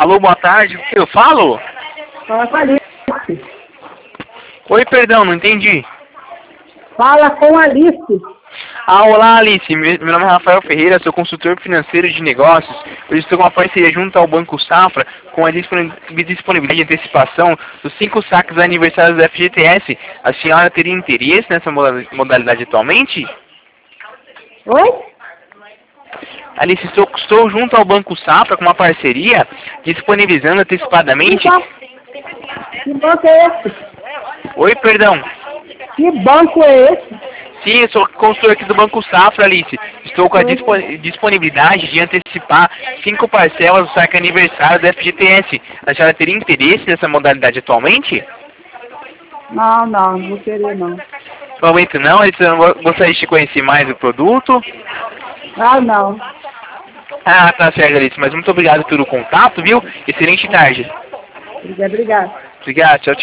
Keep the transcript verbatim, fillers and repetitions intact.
Alô, boa tarde. O que eu falo? Fala com a Alice. Oi, perdão, não entendi. Fala com a Alice. Ah, olá, Alice. Meu meu nome é Rafael Ferreira, sou consultor financeiro de negócios. Eu estou com uma parceria junto ao Banco Safra com a disponi- disponibilidade de antecipação dos cinco saques aniversários do F G T S. A senhora teria interesse nessa moda- modalidade atualmente? Oi? Alice, estou, estou junto ao Banco Safra com uma parceria disponibilizando Que antecipadamente... banco, que banco é esse? Oi, perdão. Que banco é esse? Sim, eu sou consultor aqui do Banco Safra, Alice. Estou com a dispo- disponibilidade de antecipar cinco parcelas do saque aniversário do F G T S. A senhora teria interesse nessa modalidade atualmente? Não, não, não vou querer não. No momento não, Alice, eu não go- gostaria de conhecer mais o produto. Ah, não. Ah, tá certo, Alice, mas muito obrigado pelo contato, viu? Excelente tarde. Obrigada, obrigada. Obrigado, tchau, tchau.